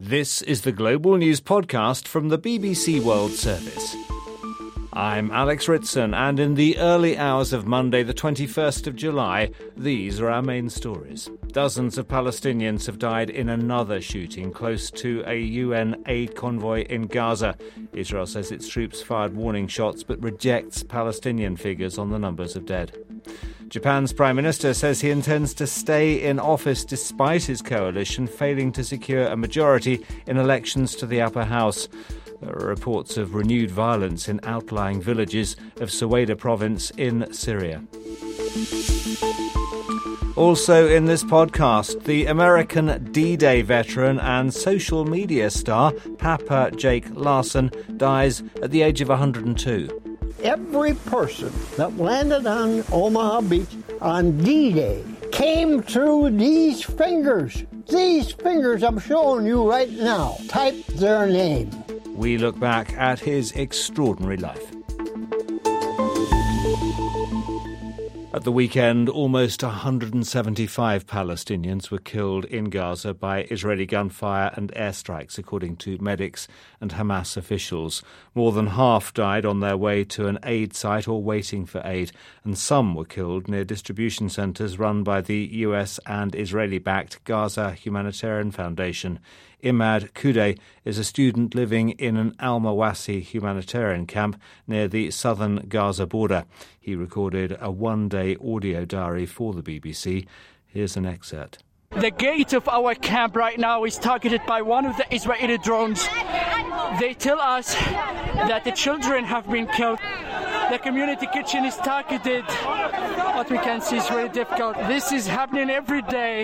This is the Global News Podcast from the BBC World Service. I'm Alex Ritson, and in the early hours of Monday, the 21st of July, these are our main stories. Dozens of Palestinians have died in another shooting close to a UN aid convoy in Gaza. Israel says its troops fired warning shots but rejects Palestinian figures on the numbers of dead. Japan's Prime Minister says he intends to stay in office despite his coalition failing to secure a majority in elections to the upper house. There are reports of renewed violence in outlying villages of Suwayda province in Syria. Also in this podcast, the American D-Day veteran and social media star Papa Jake Larson dies at the age of 102. Every person that landed on Omaha Beach on D-Day came through these fingers. These fingers I'm showing you right now. Type their name. We look back at his extraordinary life. At the weekend, almost 175 Palestinians were killed in Gaza by Israeli gunfire and airstrikes, according to medics and Hamas officials. More than half died on their way to an aid site or waiting for aid, and some were killed near distribution centres run by the US and Israeli-backed Gaza Humanitarian Foundation. Imad Kudeh is a student living in an al-Mawasi humanitarian camp near the southern Gaza border. He recorded a one-day audio diary for the BBC. Here's an excerpt. The gate of our camp right now is targeted by one of the Israeli drones. They tell us that the children have been killed. The community kitchen is targeted. What we can see is very difficult. This is happening every day.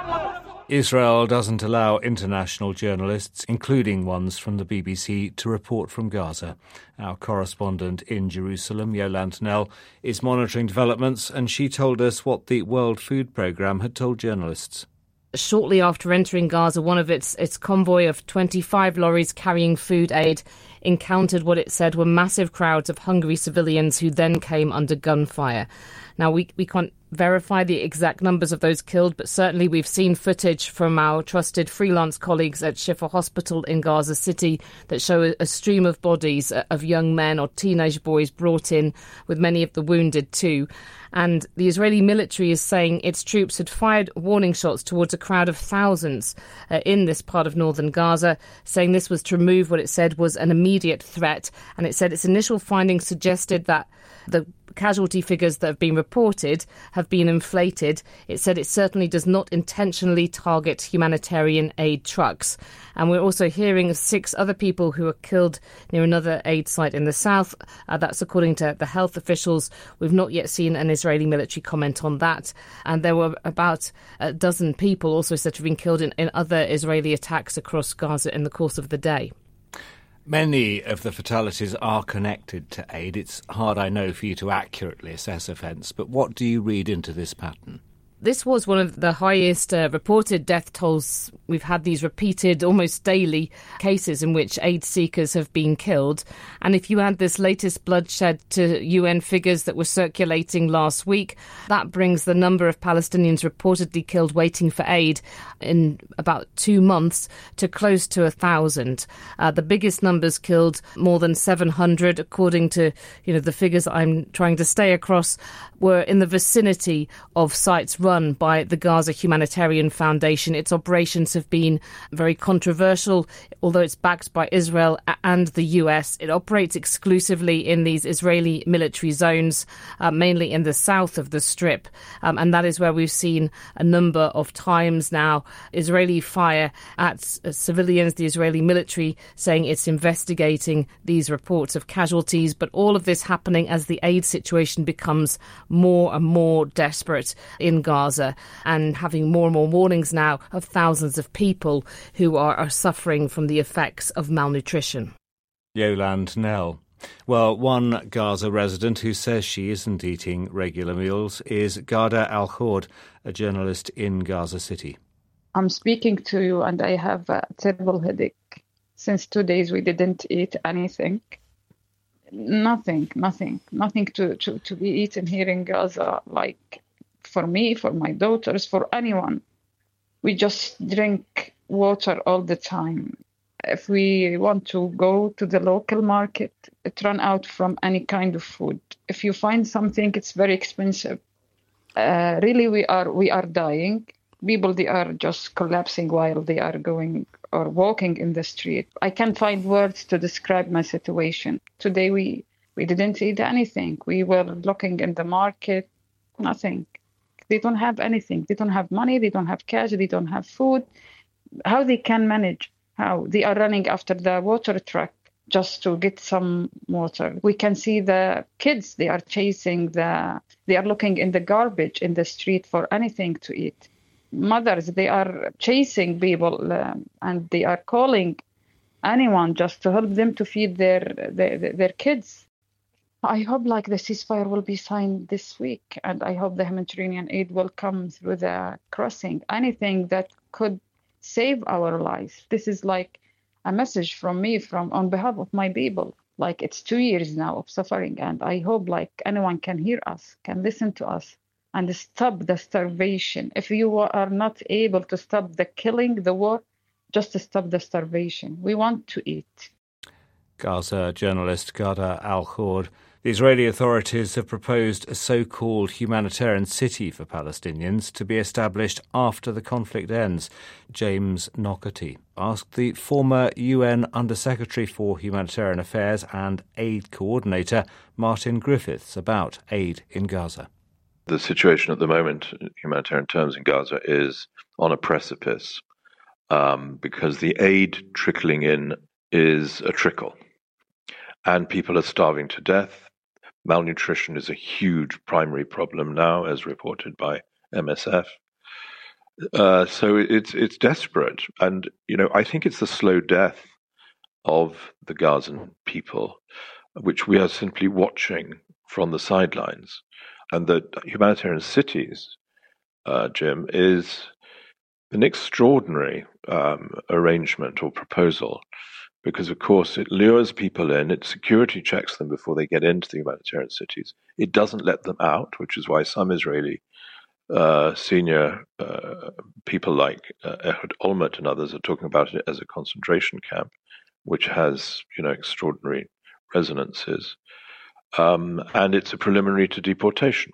Israel doesn't allow international journalists, including ones from the BBC, to report from Gaza. Our correspondent in Jerusalem, Yolande Knell, is monitoring developments, and she told us what the World Food Programme had told journalists. Shortly after entering Gaza, one of its convoy of 25 lorries carrying food aid encountered what it said were massive crowds of hungry civilians who then came under gunfire. Now, we can't verify the exact numbers of those killed, but certainly we've seen footage from our trusted freelance colleagues at Shifa Hospital in Gaza City that show a stream of bodies of young men or teenage boys brought in, with many of the wounded too. And the Israeli military is saying its troops had fired warning shots towards a crowd of thousands in this part of northern Gaza, saying this was to remove what it said was an immediate threat. And it said its initial findings suggested that the casualty figures that have been reported have been inflated. It said it certainly does not intentionally target humanitarian aid trucks. And we're also hearing of 6 other people who were killed near another aid site in the south. That's according to the health officials. We've not yet seen an Israeli military comment on that. And there were about a dozen people also said to have been killed in other Israeli attacks across Gaza in the course of the day. Many of the fatalities are connected to aid. It's hard, I know, for you to accurately assess offence, but what do you read into this pattern? This was one of the highest reported death tolls. We've had these repeated, almost daily cases in which aid seekers have been killed. And if you add this latest bloodshed to UN figures that were circulating last week, that brings the number of Palestinians reportedly killed waiting for aid in about 2 months to close to 1,000. The biggest numbers killed, more than 700, according to the figures I'm trying to stay across, were in the vicinity of sites run by the Gaza Humanitarian Foundation. Its operations have been very controversial, although it's backed by Israel and the US. It operates exclusively in these Israeli military zones, mainly in the south of the Strip. And that is where we've seen a number of times now Israeli fire at civilians, the Israeli military saying it's investigating these reports of casualties. But all of this happening as the aid situation becomes more and more desperate in Gaza, and having more and more warnings now of thousands of people who are suffering from the effects of malnutrition. Yolande Knell. Well, one Gaza resident who says she isn't eating regular meals is Ghada Al-Khord, a journalist in Gaza City. I'm speaking to you and I have a terrible headache. Since 2 days we didn't eat anything. Nothing to be eaten here in Gaza, like for me, for my daughters, for anyone. We just drink water all the time. If we want to go to the local market, it run out from any kind of food. If you find something, it's very expensive. Really, we are dying. People, they are just collapsing while they are going or walking in the street. I can't find words to describe my situation. Today, we didn't eat anything. We were looking in the market, nothing. They don't have anything. They don't have money. They don't have cash. They don't have food. How they can manage? How they are running after the water truck just to get some water. We can see the kids. They are chasing they are looking in the garbage in the street for anything to eat. Mothers, they are chasing people and they are calling anyone just to help them to feed their kids. I hope like the ceasefire will be signed this week, and I hope the humanitarian aid will come through the crossing. Anything that could save our lives. This is like a message from me on behalf of my people. Like it's 2 years now of suffering, and I hope like anyone can hear us, can listen to us, and stop the starvation. If you are not able to stop the killing, the war, just stop the starvation. We want to eat. Gaza journalist Ghada Al-Khord. The Israeli authorities have proposed a so-called humanitarian city for Palestinians to be established after the conflict ends. James Nockety asked the former UN Under-Secretary for Humanitarian Affairs and Aid Coordinator Martin Griffiths about aid in Gaza. The situation at the moment, in humanitarian terms in Gaza, is on a precipice because the aid trickling in is a trickle. And people are starving to death. Malnutrition is a huge primary problem now, as reported by MSF. So it's desperate. And, I think it's the slow death of the Gazan people, which we are simply watching from the sidelines. And the humanitarian cities, Jim, is an extraordinary arrangement or proposal. Because, of course, it lures people in, it security checks them before they get into the humanitarian cities. It doesn't let them out, which is why some Israeli senior people like Ehud Olmert and others are talking about it as a concentration camp, which has, extraordinary resonances. And it's a preliminary to deportation.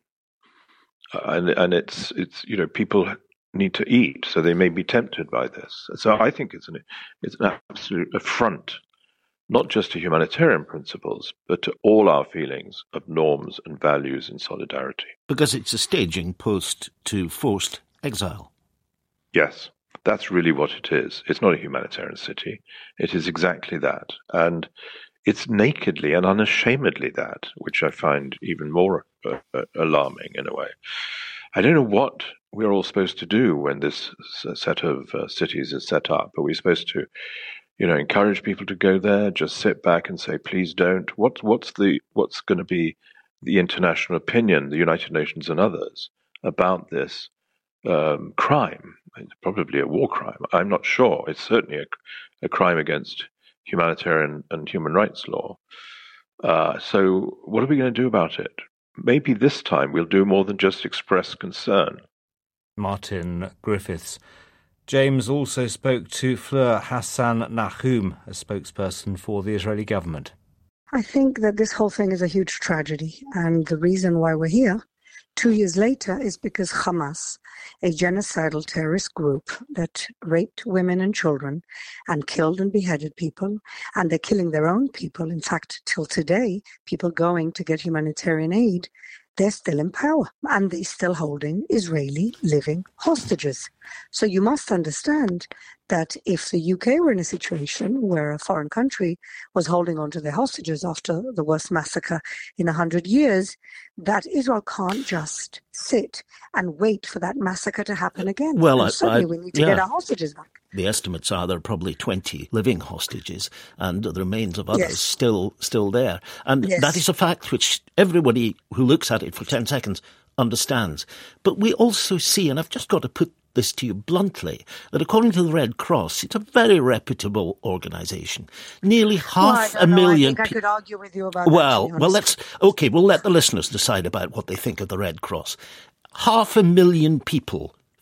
And it's people need to eat, so they may be tempted by this. So I think it's an absolute affront, not just to humanitarian principles, but to all our feelings of norms and values and solidarity. Because it's a staging post to forced exile. Yes, that's really what it is. It's not a humanitarian city. It is exactly that. And it's nakedly and unashamedly that, which I find even more alarming in a way. I don't know what we're all supposed to do when this set of cities is set up. Are we supposed to, encourage people to go there, just sit back and say, please don't? What's going to be the international opinion, the United Nations and others, about this crime? It's probably a war crime. I'm not sure. It's certainly a crime against humanitarian and human rights law. So what are we going to do about it? Maybe this time we'll do more than just express concern. Martin Griffiths. James also spoke to Fleur Hassan Nahum, a spokesperson for the Israeli government. I think that this whole thing is a huge tragedy, and the reason why we're here 2 years later is because Hamas, a genocidal terrorist group that raped women and children and killed and beheaded people, and they're killing their own people. In fact, till today, people going to get humanitarian aid, they're still in power and they're still holding Israeli living hostages. So you must understand that if the UK were in a situation where a foreign country was holding on to their hostages after the worst massacre in 100 years, that Israel can't just sit and wait for that massacre to happen again. Well, suddenly we need to get our hostages back. The estimates are there are probably 20 living hostages and the remains of others still there. And that is a fact which everybody who looks at it for 10 seconds understands. But we also see, and I've just got to put this to you bluntly, that according to the Red Cross, it's a very reputable organisation. Nearly half a million... I think I could argue with you about that. We'll let the listeners decide about what they think of the Red Cross. 500,000 people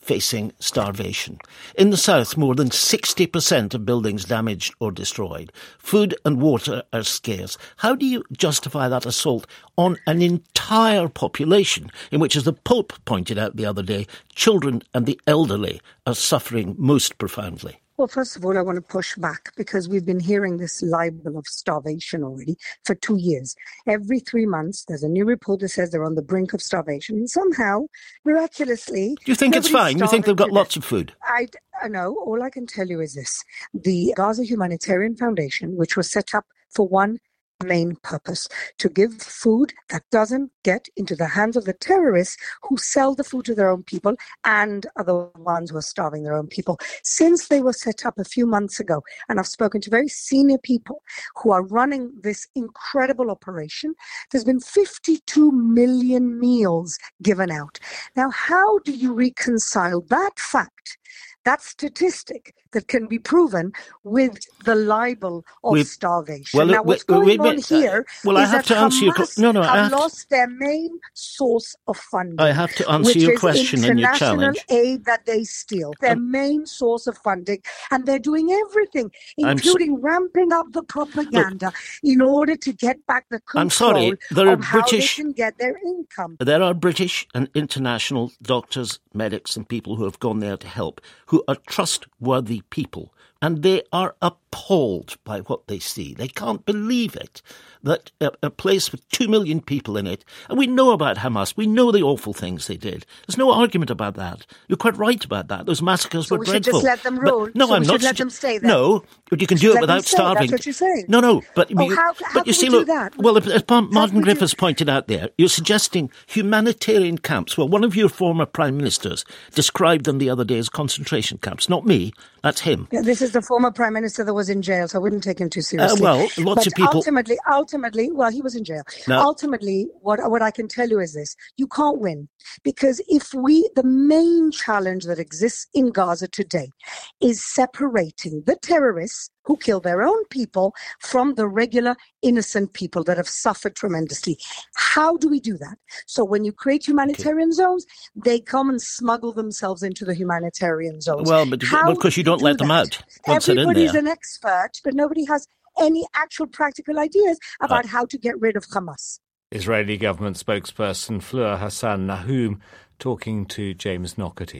facing starvation. In the south, more than 60% of buildings damaged or destroyed. Food and water are scarce. How do you justify that assault on an entire population in which, as the Pope pointed out the other day, children and the elderly are suffering most profoundly? Well, first of all, I want to push back because we've been hearing this libel of starvation already for 2 years. Every 3 months, there's a new report that says they're on the brink of starvation. And somehow, miraculously... Do you think it's fine? You think they've got lots of food? I know. All I can tell you is this. The Gaza Humanitarian Foundation, which was set up for one main purpose, to give food that doesn't get into the hands of the terrorists who sell the food to their own people and are the ones who are starving their own people. Since they were set up a few months ago, and I've spoken to very senior people who are running this incredible operation, there's been 52 million meals given out. Now, how do you reconcile that fact, that statistic that can be proven, with the libel of starvation? Well, now, what's going on here is that Hamas have lost their main source of funding. I have to answer your question and your challenge. International aid that they steal, their main source of funding, and they're doing everything, including ramping up the propaganda in order to get back the control of how they can get their income. There are British and international doctors, medics and people who have gone there to help, who are trustworthy people, and they are appalled by what they see. They can't believe it, that a place with 2 million people in it, and we know about Hamas, we know the awful things they did. There's no argument about that. You're quite right about that. Those massacres were dreadful. So we should just let them rule? I'm not. Let them stay there? No, but you can do it without starving. That's what you're saying? No, but... how but you see, do that? Well, as Martin Griffiths pointed out there, you're suggesting humanitarian camps. Well, one of your former prime ministers described them the other day as concentration camps. Not me, that's him. Yeah, this is the former prime minister that was in jail, so I wouldn't take him too seriously. Lots of people... Ultimately, well, he was in jail. No. Ultimately, what I can tell you is this. You can't win. Because the main challenge that exists in Gaza today is separating the terrorists who kill their own people from the regular innocent people that have suffered tremendously. How do we do that? So when you create humanitarian zones, they come and smuggle themselves into the humanitarian zones. Well, but because you don't let them out once they're in there. Everybody's an expert, but nobody has any actual practical ideas about how to get rid of Hamas. Israeli government spokesperson Fleur Hassan Nahum talking to James Nockety.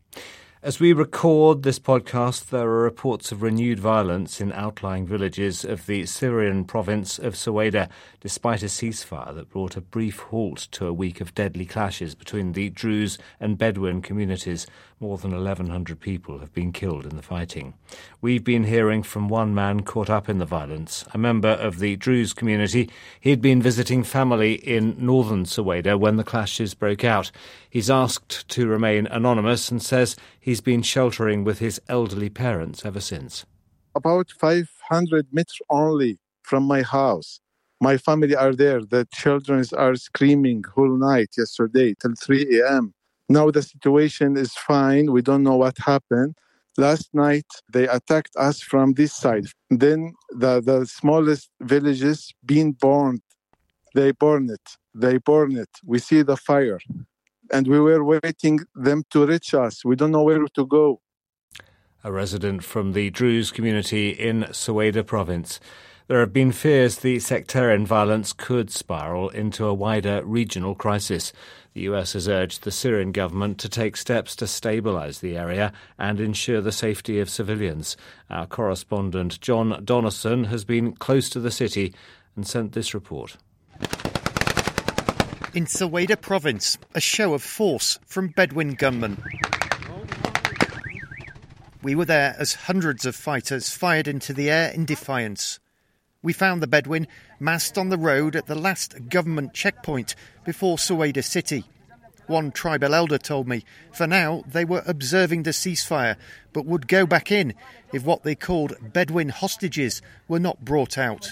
As we record this podcast, there are reports of renewed violence in outlying villages of the Syrian province of Suwaida, despite a ceasefire that brought a brief halt to a week of deadly clashes between the Druze and Bedouin communities. More than 1,100 people have been killed in the fighting. We've been hearing from one man caught up in the violence, a member of the Druze community. He'd been visiting family in northern Suwaida when the clashes broke out. He's asked to remain anonymous and says he's been sheltering with his elderly parents ever since. About 500 meters only from my house. My family are there. The children are screaming whole night yesterday till 3 a.m. Now the situation is fine. We don't know what happened. Last night, they attacked us from this side. Then the smallest villages being burned. They burn it. We see the fire. And we were waiting them to reach us. We don't know where to go. A resident from the Druze community in Suwaida province. There have been fears the sectarian violence could spiral into a wider regional crisis. The US has urged the Syrian government to take steps to stabilise the area and ensure the safety of civilians. Our correspondent John Donaldson has been close to the city and sent this report. In Suwaida province, a show of force from Bedouin gunmen. We were there as hundreds of fighters fired into the air in defiance. We found the Bedouin massed on the road at the last government checkpoint before Suwaida city. One tribal elder told me, for now, they were observing the ceasefire, but would go back in if what they called Bedouin hostages were not brought out.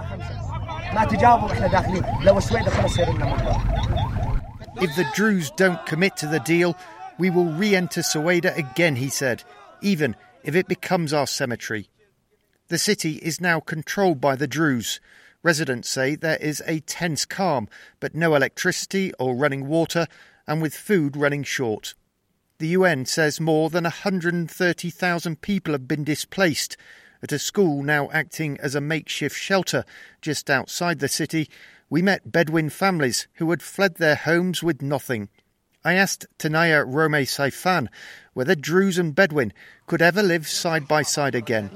If the Druze don't commit to the deal, we will re-enter Suwaida again, he said, even if it becomes our cemetery. The city is now controlled by the Druze. Residents say there is a tense calm, but no electricity or running water, and with food running short. The UN says more than 130,000 people have been displaced. At a school now acting as a makeshift shelter just outside the city, we met Bedouin families who had fled their homes with nothing. I asked Tanaya Rome Saifan whether Druze and Bedouin could ever live side by side again.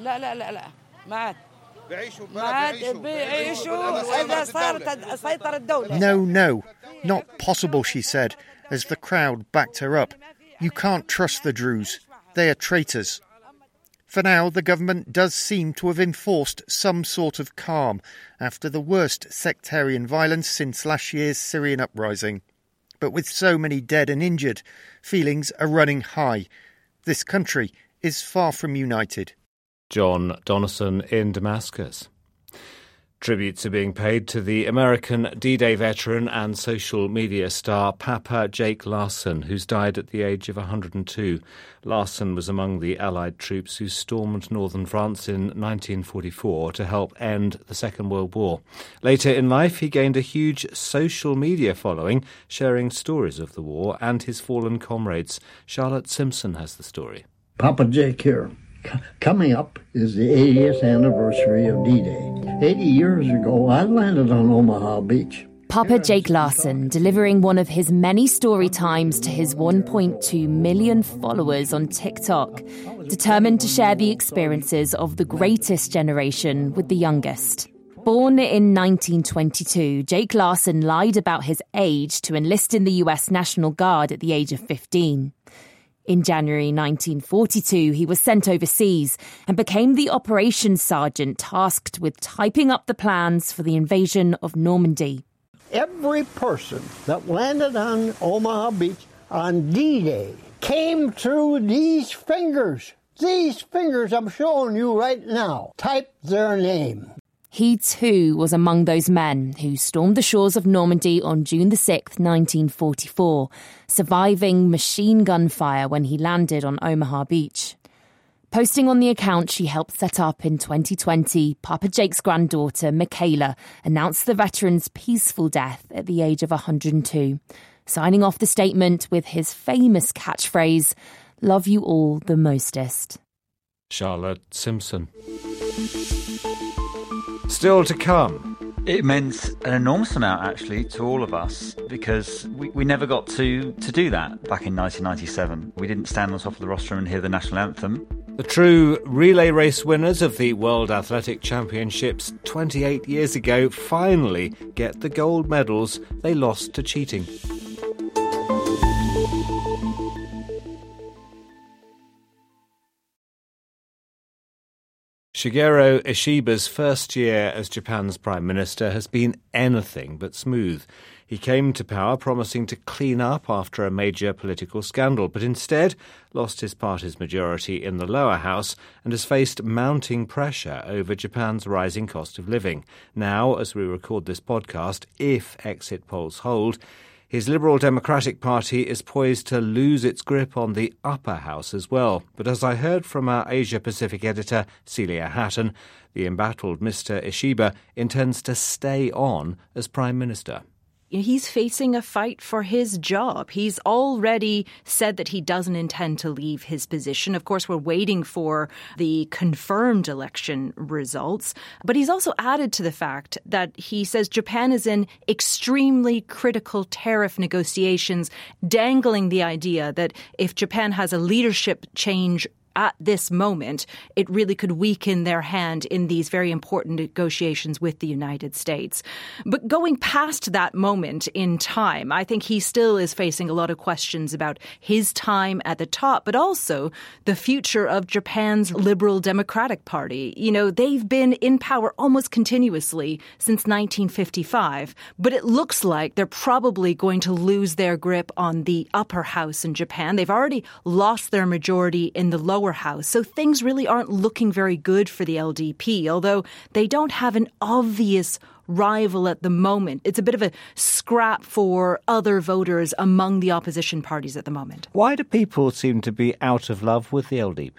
No, not possible, she said, as the crowd backed her up. You can't trust the Druze. They are traitors. For now, the government does seem to have enforced some sort of calm after the worst sectarian violence since last year's Syrian uprising. But with so many dead and injured, feelings are running high. This country is far from united. John Donnison in Damascus. Tributes are being paid to the American D-Day veteran and social media star Papa Jake Larson, who's died at the age of 102. Larson was among the Allied troops who stormed northern France in 1944 to help end the Second World War. Later in life, he gained a huge social media following, sharing stories of the war and his fallen comrades. Charlotte Simpson has the story. Papa Jake here. Coming up is the 80th anniversary of D-Day. 80 years ago, I landed on Omaha Beach. Papa Jake Larson delivering one of his many story times to his 1.2 million followers on TikTok, determined to share the experiences of the greatest generation with the youngest. Born in 1922, Jake Larson lied about his age to enlist in the US National Guard at the age of 15. In January 1942, he was sent overseas and became the operations sergeant tasked with typing up the plans for the invasion of Normandy. Every person that landed on Omaha Beach on D-Day came through these fingers. These fingers I'm showing you right now. Type their name. He too was among those men who stormed the shores of Normandy on June the 6th, 1944, surviving machine gun fire when he landed on Omaha Beach. Posting on the account she helped set up in 2020, Papa Jake's granddaughter, Michaela, announced the veteran's peaceful death at the age of 102, signing off the statement with his famous catchphrase, "Love you all the mostest." Charlotte Simpson. Still to come. It meant an enormous amount, actually, to all of us, because we never got to do that back in 1997. We didn't stand on top of the rostrum and hear the national anthem. The true relay race winners of the World Athletic Championships 28 years ago finally get the gold medals they lost to cheating. Shigeru Ishiba's first year as Japan's Prime Minister has been anything but smooth. He came to power promising to clean up after a major political scandal, but instead lost his party's majority in the lower house and has faced mounting pressure over Japan's rising cost of living. Now, as we record this podcast, if exit polls hold, his Liberal Democratic Party is poised to lose its grip on the upper house as well. But as I heard from our Asia-Pacific editor, Celia Hatton, the embattled Mr. Ishiba intends to stay on as Prime Minister. He's facing a fight for his job. He's already said that he doesn't intend to leave his position. Of course, we're waiting for the confirmed election results. But he's also added to the fact that he says Japan is in extremely critical tariff negotiations, dangling the idea that if Japan has a leadership change at this moment, it really could weaken their hand in these very important negotiations with the United States. But going past that moment in time, I think he still is facing a lot of questions about his time at the top, but also the future of Japan's Liberal Democratic Party. You know, they've been in power almost continuously since 1955, but it looks like they're probably going to lose their grip on the upper house in Japan. They've already lost their majority in the lower house. So things really aren't looking very good for the LDP, although they don't have an obvious rival at the moment. It's a bit of a scrap for other voters among the opposition parties at the moment. Why do people seem to be out of love with the LDP?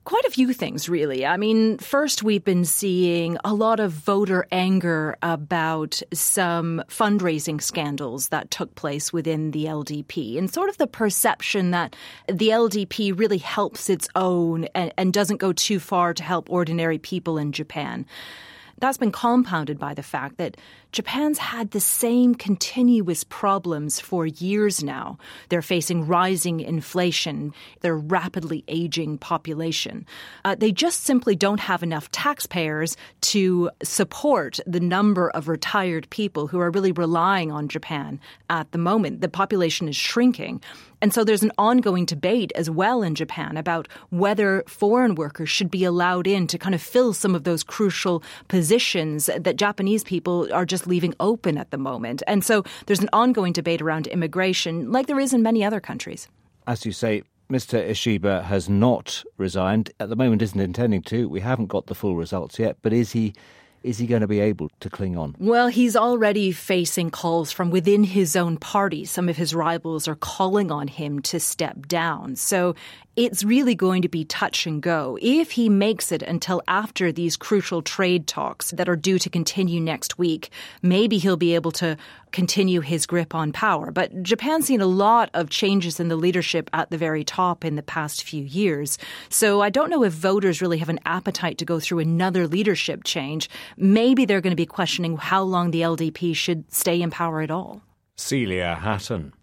Quite a few things, really. I mean, first, we've been seeing a lot of voter anger about some fundraising scandals that took place within the LDP, and sort of the perception that the LDP really helps its own and doesn't go too far to help ordinary people in Japan. That's been compounded by the fact that Japan's had the same continuous problems for years now. They're facing rising inflation, their rapidly aging population. They just simply don't have enough taxpayers to support the number of retired people who are really relying on Japan at the moment. The population is shrinking. And so there's an ongoing debate as well in Japan about whether foreign workers should be allowed in to kind of fill some of those crucial positions that Japanese people are just leaving open at the moment. And so there's an ongoing debate around immigration, like there is in many other countries. As you say, Mr. Ishiba has not resigned. At the moment, isn't intending to. We haven't got the full results yet. But is he going to be able to cling on? Well, he's already facing calls from within his own party. Some of his rivals are calling on him to step down. So it's really going to be touch and go. If he makes it until after these crucial trade talks that are due to continue next week, maybe he'll be able to continue his grip on power. But Japan's seen a lot of changes in the leadership at the very top in the past few years. So I don't know if voters really have an appetite to go through another leadership change. Maybe they're going to be questioning how long the LDP should stay in power at all. Celia Hatton.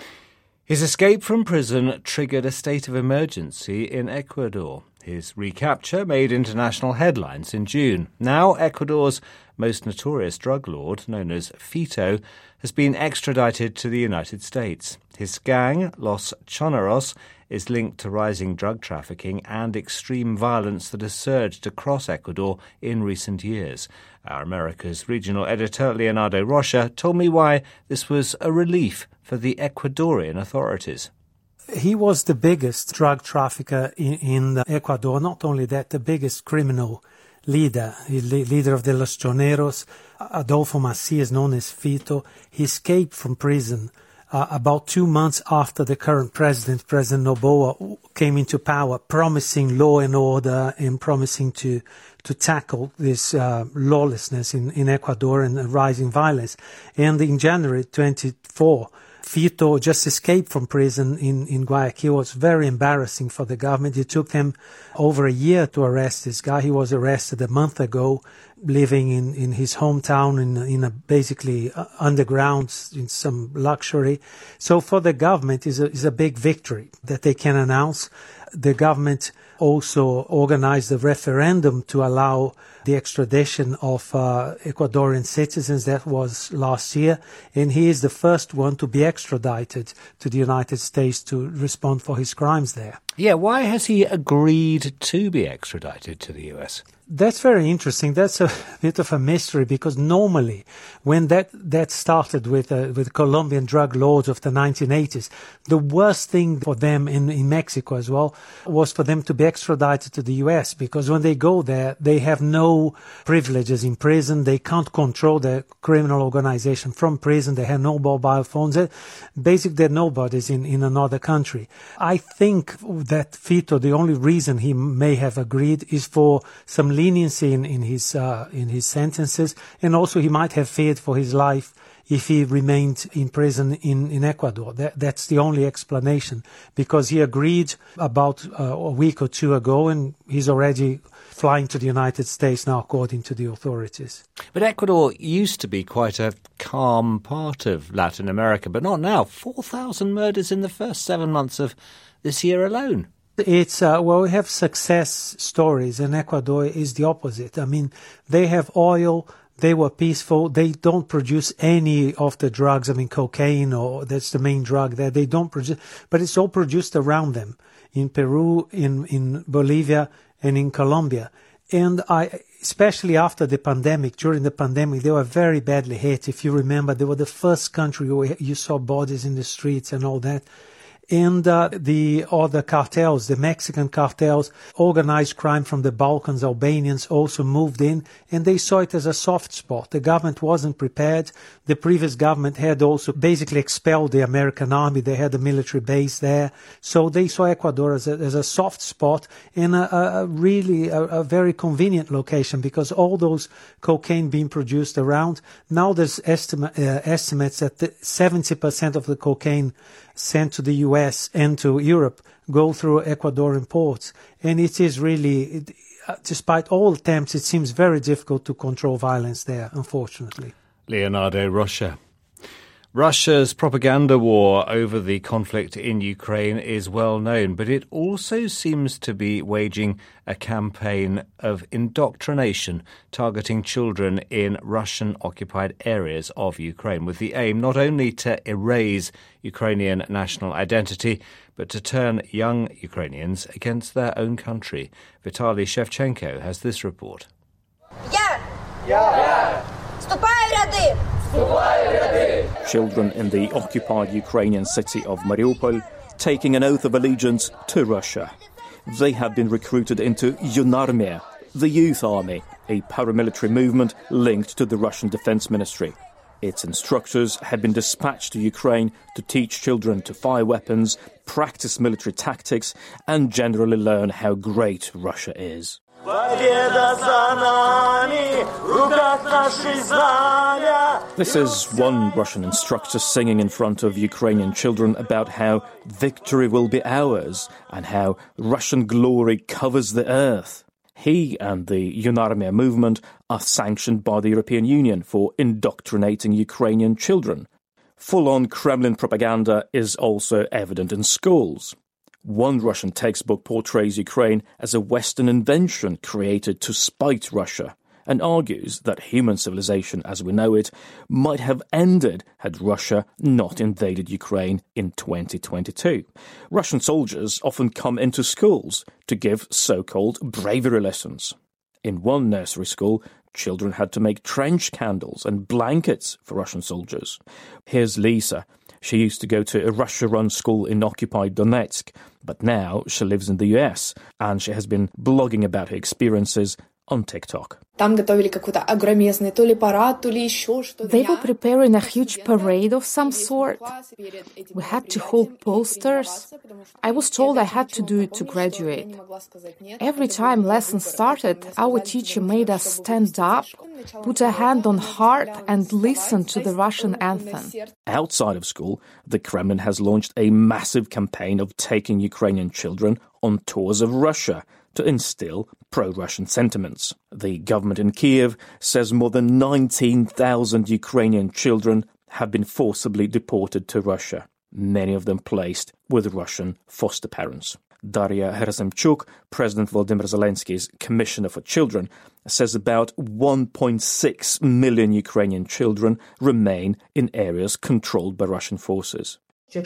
His escape from prison triggered a state of emergency in Ecuador. His recapture made international headlines in June. Now Ecuador's most notorious drug lord, known as Fito, has been extradited to the United States. His gang, Los Choneros, is linked to rising drug trafficking and extreme violence that has surged across Ecuador in recent years. Our America's regional editor, Leonardo Rocha, told me why this was a relief for the Ecuadorian authorities. He was the biggest drug trafficker in Ecuador. Not only that, the biggest criminal leader, leader of the Los Choneros, Adolfo Macias, known as Fito. He escaped from prison about 2 months after the current president, President Noboa, came into power, promising law and order and promising to tackle this lawlessness in Ecuador and rising violence. And in January 24, Fito just escaped from prison in Guayaquil. It was very embarrassing for the government. It took them over a year to arrest this guy. He was arrested a month ago, living in his hometown in a basically underground, in some luxury. So for the government is a big victory that they can announce. The government also organized a referendum to allow the extradition of Ecuadorian citizens. That was last year, and he is the first one to be extradited to the United States to respond for his crimes there. Yeah, why has he agreed to be extradited to the US? That's very interesting. That's a bit of a mystery, because normally when that started with Colombian drug lords of the 1980s, the worst thing for them in Mexico as well was for them to be extradited to the US, because when they go there, they have no privileges in prison. They can't control the criminal organization from prison. They have no mobile phones. Basically, they're nobodies in another country. I think that Fito, the only reason he may have agreed is for some leniency in his sentences, and also he might have feared for his life if he remained in prison in Ecuador. That's the only explanation, because he agreed about a week or two ago, and he's already flying to the United States now, according to the authorities. But Ecuador used to be quite a calm part of Latin America, but not now. 4,000 murders in the first 7 months of this year alone. It's, we have success stories, and Ecuador is the opposite. I mean, they have oil, they were peaceful, they don't produce any of the drugs. I mean, cocaine, or that's the main drug there. They don't produce, but it's all produced around them, in Peru, in Bolivia, and in Colombia. And especially after the pandemic, during the pandemic, they were very badly hit. If you remember, they were the first country where you saw bodies in the streets and all that. And the other cartels, the Mexican cartels, organized crime from the Balkans, Albanians also moved in, and they saw it as a soft spot. The government wasn't prepared. The previous government had also basically expelled the American army. They had a military base there. So they saw Ecuador as a soft spot and a very convenient location because all those cocaine being produced around. Now there's estimates that 70% of the cocaine sent to the US and to Europe go through Ecuadorian ports. And it is really, despite all attempts, it seems very difficult to control violence there, unfortunately. Leonardo Rocha. Russia's propaganda war over the conflict in Ukraine is well known, but it also seems to be waging a campaign of indoctrination targeting children in Russian-occupied areas of Ukraine, with the aim not only to erase Ukrainian national identity, but to turn young Ukrainians against their own country. Vitaly Shevchenko has this report. Children in the occupied Ukrainian city of Mariupol taking an oath of allegiance to Russia. They have been recruited into Yunarmia, the youth army, a paramilitary movement linked to the Russian Defense Ministry. Its instructors have been dispatched to Ukraine to teach children to fire weapons, practice military tactics, and generally learn how great Russia is. This is one Russian instructor singing in front of Ukrainian children about how victory will be ours and how Russian glory covers the earth. He and the Yunarmia movement are sanctioned by the European Union for indoctrinating Ukrainian children. Full-on Kremlin propaganda is also evident in schools. One Russian textbook portrays Ukraine as a Western invention created to spite Russia and argues that human civilization as we know it might have ended had Russia not invaded Ukraine in 2022. Russian soldiers often come into schools to give so-called bravery lessons. In one nursery school, children had to make trench candles and blankets for Russian soldiers. Here's Lisa. She used to go to a Russia-run school in occupied Donetsk, but now she lives in the US, and she has been blogging about her experiences on TikTok. They were preparing a huge parade of some sort. We had to hold posters. I was told I had to do it to graduate. Every time lessons started, our teacher made us stand up, put a hand on heart and listen to the Russian anthem. Outside of school, the Kremlin has launched a massive campaign of taking Ukrainian children on tours of Russia to instill pro-Russian sentiments. The government in Kiev says more than 19,000 Ukrainian children have been forcibly deported to Russia, many of them placed with Russian foster parents. Daria Gerasimchuk, President Volodymyr Zelensky's Commissioner for Children, says about 1.6 million Ukrainian children remain in areas controlled by Russian forces. If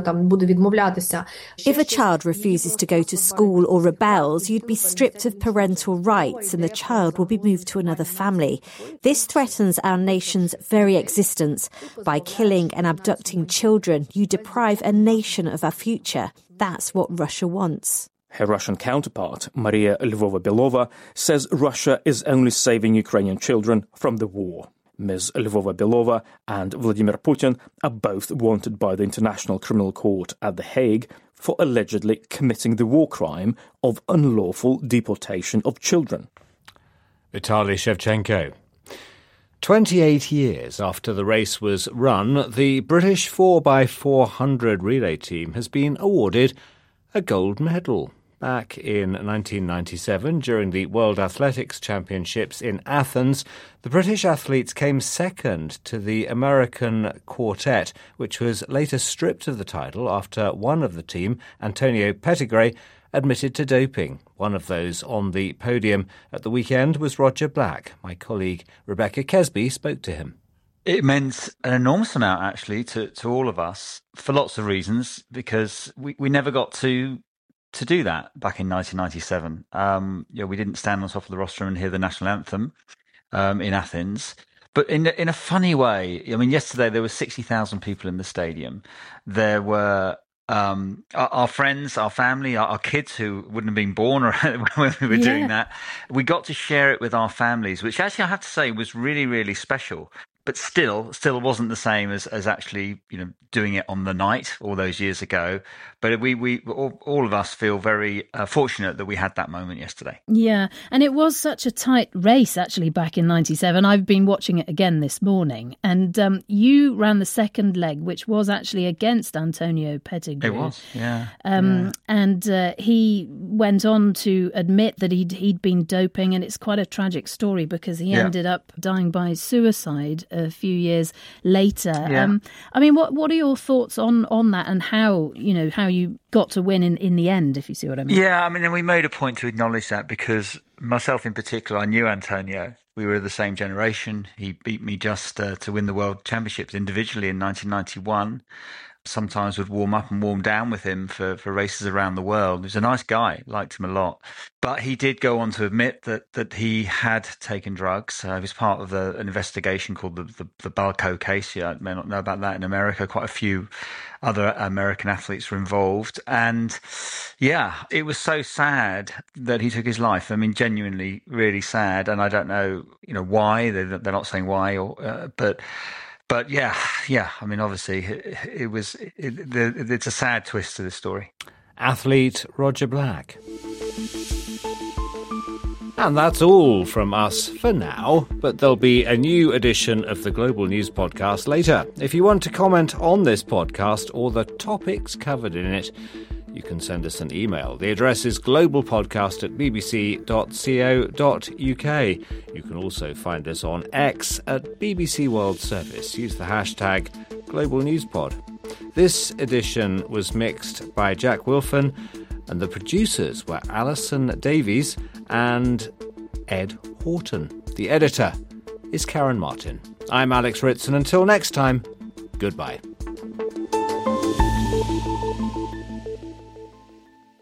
a child refuses to go to school or rebels, you'd be stripped of parental rights and the child will be moved to another family. This threatens our nation's very existence. By killing and abducting children, you deprive a nation of our future. That's what Russia wants. Her Russian counterpart, Maria Lvova-Belova, says Russia is only saving Ukrainian children from the war. Ms. Lvova-Belova and Vladimir Putin are both wanted by the International Criminal Court at The Hague for allegedly committing the war crime of unlawful deportation of children. Vitaly Shevchenko. 28 years after the race was run, the British 4x400 relay team has been awarded a gold medal. Back in 1997, during the World Athletics Championships in Athens, the British athletes came second to the American quartet, which was later stripped of the title after one of the team, Antonio Pettigrew, admitted to doping. One of those on the podium at the weekend was Roger Black. My colleague Rebecca Kesby spoke to him. It meant an enormous amount, actually, to all of us, for lots of reasons, because we never got to do that back in 1997. We didn't stand on top of the rostrum and hear the national anthem in Athens. But in a funny way, I mean, yesterday there were 60,000 people in the stadium. There were our friends, our family, our kids who wouldn't have been born when we were doing that. We got to share it with our families, which actually I have to say was really, really special. But still wasn't the same as actually, doing it on the night all those years ago. But we all of us feel very fortunate that we had that moment yesterday. Yeah, and it was such a tight race actually back in '97. I've been watching it again this morning, and you ran the second leg, which was actually against Antonio Pettigrew. It was, yeah. And he went on to admit that he'd been doping, and it's quite a tragic story because he ended up dying by suicide a few years later. Yeah. I mean, what are your thoughts on that, and how you got to win in the end, if you see what I mean? Yeah, I mean, and we made a point to acknowledge that because myself in particular, I knew Antonio. We were the same generation. He beat me just to win the World Championships individually in 1991. Sometimes would warm up and warm down with him for races around the world. He was a nice guy, liked him a lot. But he did go on to admit that he had taken drugs. He was part of an investigation called the Balco case. You may not know about that in America. Quite a few other American athletes were involved. And yeah, it was so sad that he took his life. I mean, genuinely really sad. And I don't know, why. They're not saying why, But yeah. I mean, obviously, it's a sad twist to the story. Athlete Roger Black. And that's all from us for now, but there'll be a new edition of the Global News Podcast later. If you want to comment on this podcast or the topics covered in it, you can send us an email. The address is globalpodcast@bbc.co.uk. You can also find us on X at BBC World Service. Use the hashtag GlobalNewsPod. This edition was mixed by Jack Wilfin, and the producers were Alison Davies and Ed Horton. The editor is Karen Martin. I'm Alex Ritson. Until next time, goodbye.